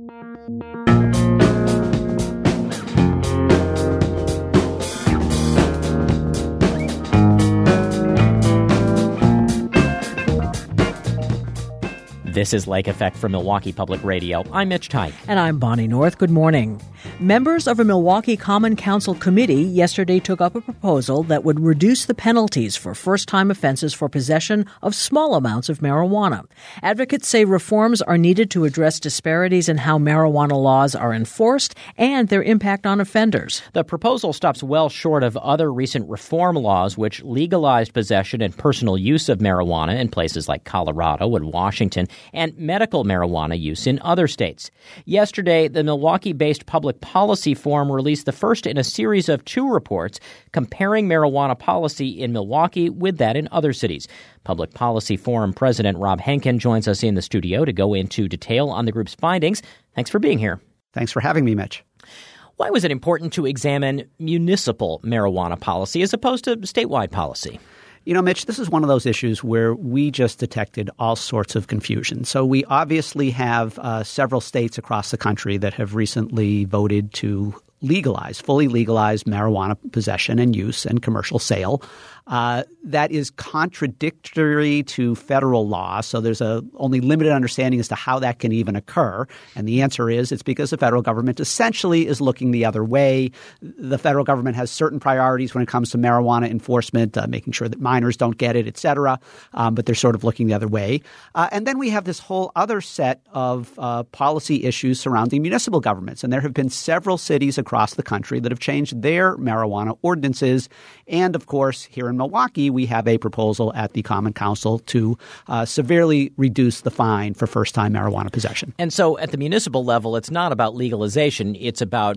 This is Lake Effect from Milwaukee Public Radio. I'm Mitch Teich. And I'm Bonnie North. Good morning. Members of a Milwaukee Common Council committee yesterday took up a proposal that would reduce the penalties for first-time offenses for possession of small amounts of marijuana. Advocates say reforms are needed to address disparities in how marijuana laws are enforced and their impact on offenders. The proposal stops well short of other recent reform laws which legalized possession and personal use of marijuana in places like Colorado and Washington, and medical marijuana use in other states. Yesterday, the Milwaukee-based Public Policy Forum released the first in a series of 2 reports comparing marijuana policy in Milwaukee with that in other cities. Public Policy Forum President Rob Henkin joins us in the studio to go into detail on the group's findings. Thanks for being here. Thanks for having me, Mitch. Why was it important to examine municipal marijuana policy as opposed to statewide policy? You know, Mitch, this is one of those issues where we just detected all sorts of confusion. So we obviously have several states across the country that have recently voted to fully legalize marijuana possession and use and commercial sale. That is contradictory to federal law, so there's only limited understanding as to how that can even occur. And the answer is it's because the federal government essentially is looking the other way. The federal government has certain priorities when it comes to marijuana enforcement, making sure that minors don't get it, et cetera, but they're sort of looking the other way. And then we have this whole other set of policy issues surrounding municipal governments. And there have been several cities across the country that have changed their marijuana ordinances. And, of course, here in Milwaukee, we have a proposal at the Common Council to severely reduce the fine for first-time marijuana possession. And so at the municipal level, it's not about legalization. It's about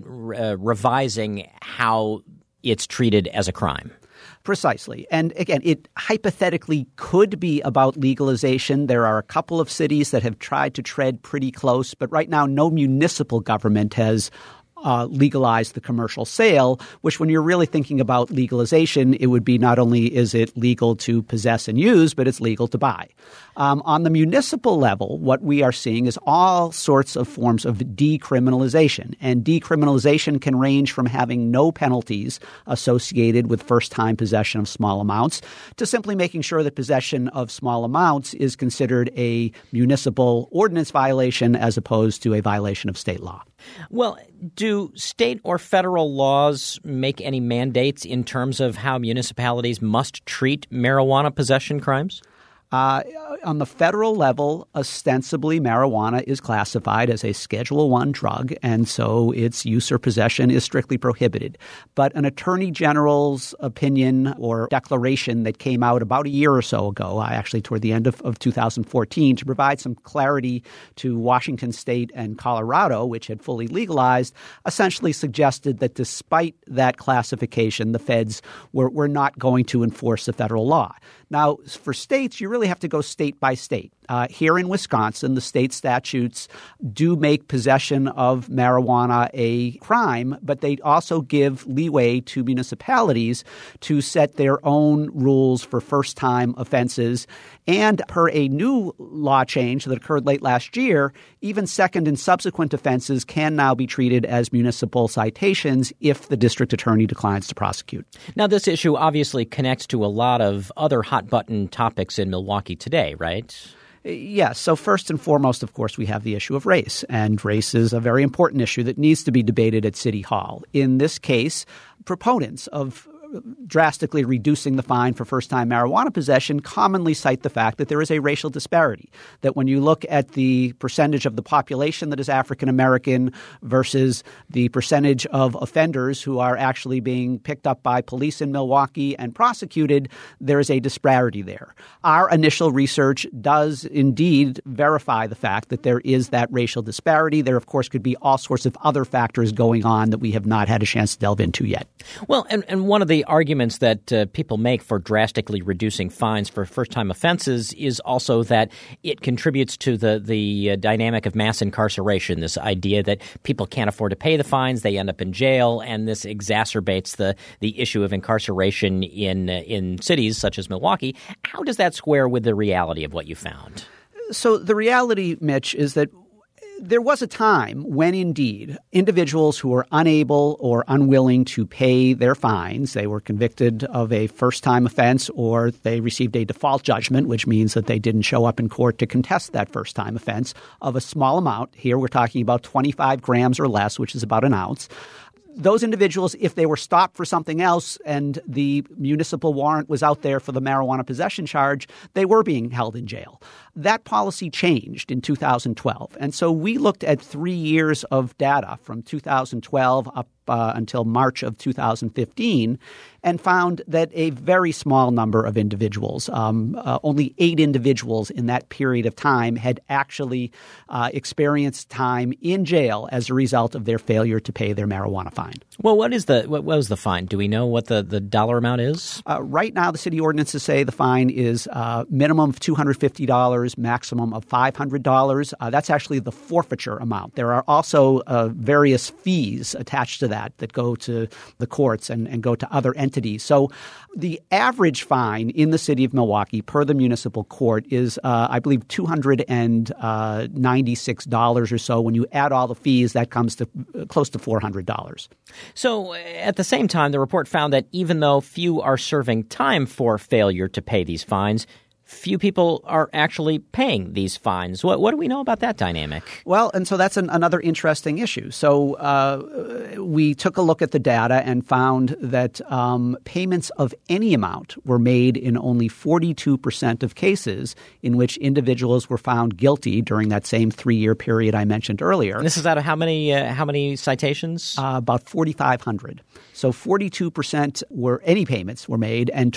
revising how it's treated as a crime. Precisely. And again, it hypothetically could be about legalization. There are a couple of cities that have tried to tread pretty close, but right now no municipal government has legalize the commercial sale, which when you're really thinking about legalization, it would be not only is it legal to possess and use, but it's legal to buy. On the municipal level, what we are seeing is all sorts of forms of decriminalization. And decriminalization can range from having no penalties associated with first-time possession of small amounts to simply making sure that possession of small amounts is considered a municipal ordinance violation as opposed to a violation of state law. Well, do state or federal laws make any mandates in terms of how municipalities must treat marijuana possession crimes? On the federal level, ostensibly, marijuana is classified as a Schedule I drug, and so its use or possession is strictly prohibited. But an attorney general's opinion or declaration that came out about a year or so ago, actually toward the end of 2014, to provide some clarity to Washington State and Colorado, which had fully legalized, essentially suggested that despite that classification, the feds were not going to enforce the federal law. Now, for states, you really have to go state by state. Here in Wisconsin, the state statutes do make possession of marijuana a crime, but they also give leeway to municipalities to set their own rules for first-time offenses. And per a new law change that occurred late last year, even second and subsequent offenses can now be treated as municipal citations if the district attorney declines to prosecute. Now, this issue obviously connects to a lot of other hot-button topics in Milwaukee today, right? Yes. So first and foremost, of course, we have the issue of race. And race is a very important issue that needs to be debated at City Hall. In this case, proponents of drastically reducing the fine for first-time marijuana possession commonly cite the fact that there is a racial disparity, that when you look at the percentage of the population that is African-American versus the percentage of offenders who are actually being picked up by police in Milwaukee and prosecuted, there is a disparity there. Our initial research does indeed verify the fact that there is that racial disparity. There, of course, could be all sorts of other factors going on that we have not had a chance to delve into yet. Well, and one of the arguments that people make for drastically reducing fines for first-time offenses is also that it contributes to the dynamic of mass incarceration, this idea that people can't afford to pay the fines, they end up in jail, and this exacerbates the issue of incarceration in cities such as Milwaukee. How does that square with the reality of what you found? So the reality, Mitch, is that There was a time when, indeed, individuals who were unable or unwilling to pay their fines, they were convicted of a first-time offense or they received a default judgment, which means that they didn't show up in court to contest that first-time offense, of a small amount. Here we're talking about 25 grams or less, which is about an ounce. Those individuals, if they were stopped for something else and the municipal warrant was out there for the marijuana possession charge, they were being held in jail. That policy changed in 2012. And so we looked at 3 years of data from 2012 up until March of 2015 and found that a very small number of individuals, only 8 individuals in that period of time, had actually experienced time in jail as a result of their failure to pay their marijuana fine. Well, what was the fine? Do we know what the dollar amount is? Right now, the city ordinances say the fine is minimum of $250, maximum of $500. That's actually the forfeiture amount. There are also various fees attached to that go to the courts and go to other entities. So the average fine in the city of Milwaukee per the municipal court is, I believe, $296 or so. When you add all the fees, that comes to close to $400. So at the same time, the report found that even though few are serving time for failure to pay these fines, few people are actually paying these fines. What do we know about that dynamic? Well, and so that's another interesting issue. So we took a look at the data and found that payments of any amount were made in only 42% of cases in which individuals were found guilty during that same 3-year period I mentioned earlier. And this is out of how many citations? About 4,500. So 42% were any payments were made, and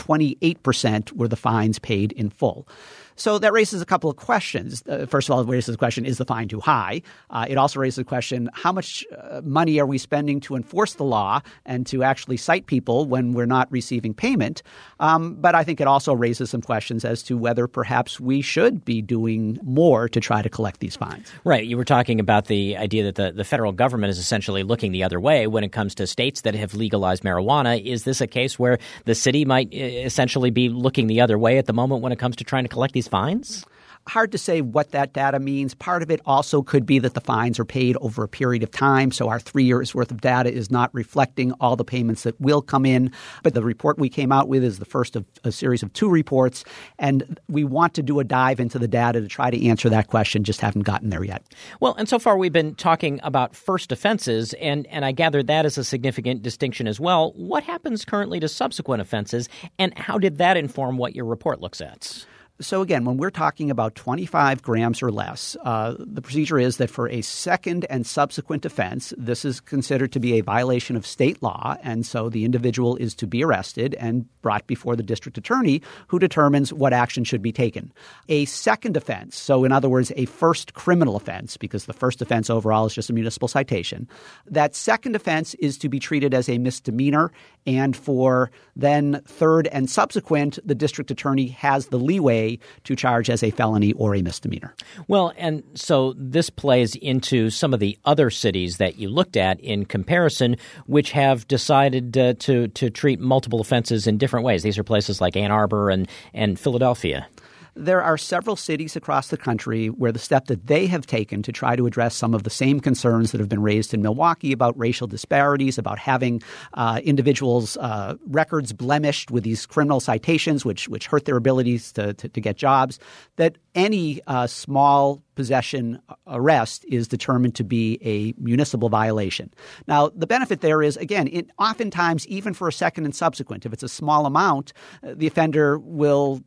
28% were the fines paid in full. So that raises a couple of questions. First of all, it raises the question, is the fine too high? It also raises the question, how much money are we spending to enforce the law and to actually cite people when we're not receiving payment? But I think it also raises some questions as to whether perhaps we should be doing more to try to collect these fines. Right. You were talking about the idea that the federal government is essentially looking the other way when it comes to states that have legalized marijuana. Is this a case where the city might essentially be looking the other way at the moment when it comes to trying to collect these fines? Hard to say what that data means. Part of it also could be that the fines are paid over a period of time, so our 3 years' worth of data is not reflecting all the payments that will come in. But the report we came out with is the first of a series of 2 reports, and we want to do a dive into the data to try to answer that question, just haven't gotten there yet. Well, and so far we've been talking about first offenses, and I gather that is a significant distinction as well. What happens currently to subsequent offenses, and how did that inform what your report looks at? So again, when we're talking about 25 grams or less, the procedure is that for a second and subsequent offense, this is considered to be a violation of state law, and so the individual is to be arrested and brought before the district attorney, who determines what action should be taken. A second offense, so in other words, a first criminal offense, because the first offense overall is just a municipal citation, that second offense is to be treated as a misdemeanor, and for then third and subsequent, the district attorney has the leeway to charge as a felony or a misdemeanor. Well, and so this plays into some of the other cities that you looked at in comparison, which have decided to treat multiple offenses in different ways. These are places like Ann Arbor and Philadelphia. There are several cities across the country where the step that they have taken to try to address some of the same concerns that have been raised in Milwaukee about racial disparities, about having individuals' records blemished with these criminal citations, which hurt their abilities to get jobs, that any small possession arrest is determined to be a municipal violation. Now, the benefit there is, again, oftentimes, even for a second and subsequent, if it's a small amount, the offender will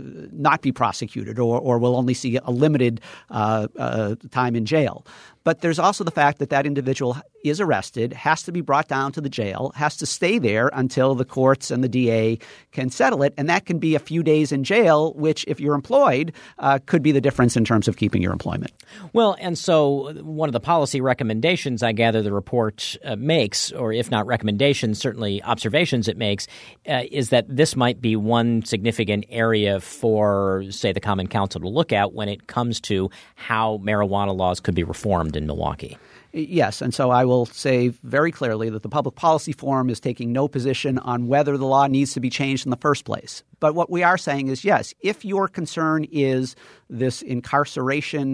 not be prosecuted or will only see a limited time in jail. But there's also the fact that individual is arrested, has to be brought down to the jail, has to stay there until the courts and the DA can settle it. And that can be a few days in jail, which, if you're employed, could be the difference in terms of keeping your employment. Well, and so one of the policy recommendations I gather the report makes, or if not recommendations, certainly observations it makes, is that this might be one significant area for, say, the Common Council to look at when it comes to how marijuana laws could be reformed in Milwaukee. Yes, and so I will say very clearly that the Public Policy Forum is taking no position on whether the law needs to be changed in the first place. But what we are saying is, yes, if your concern is this incarceration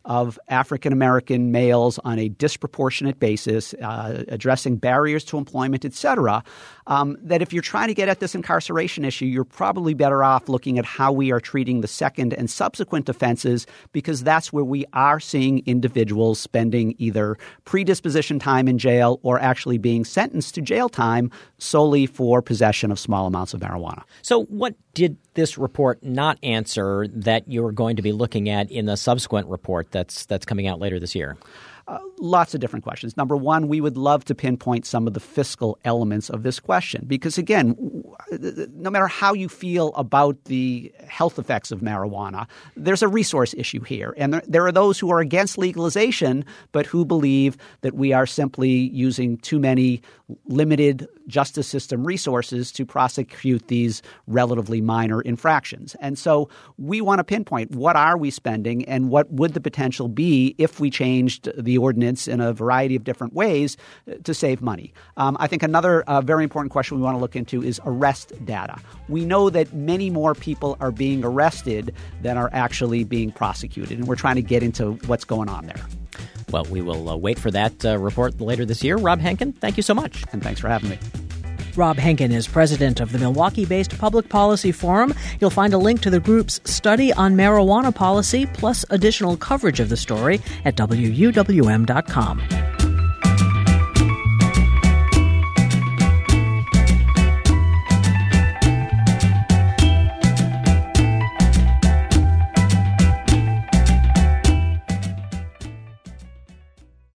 of African-American males on a disproportionate basis, addressing barriers to employment, et cetera, that if you're trying to get at this incarceration issue, you're probably better off looking at how we are treating the second and subsequent offenses, because that's where we are seeing individuals spending either predisposition time in jail or actually being sentenced to jail time solely for possession of small amounts of marijuana. So what did this report not answer that you're going to be looking at in the subsequent report that's coming out later this year? Lots of different questions. Number one, we would love to pinpoint some of the fiscal elements of this question because, again, no matter how you feel about the health effects of marijuana, there's a resource issue here. And there are those who are against legalization but who believe that we are simply using too many limited justice system resources to prosecute these relatively minor infractions. And so we want to pinpoint what are we spending and what would the potential be if we changed the ordinance in a variety of different ways to save money. I think another very important question we want to look into is arrest data. We know that many more people are being arrested than are actually being prosecuted, and we're trying to get into what's going on there. Well, we will wait for that report later this year. Rob Henkin, thank you so much. And thanks for having me. Rob Henkin is president of the Milwaukee-based Public Policy Forum. You'll find a link to the group's study on marijuana policy, plus additional coverage of the story at WUWM.com.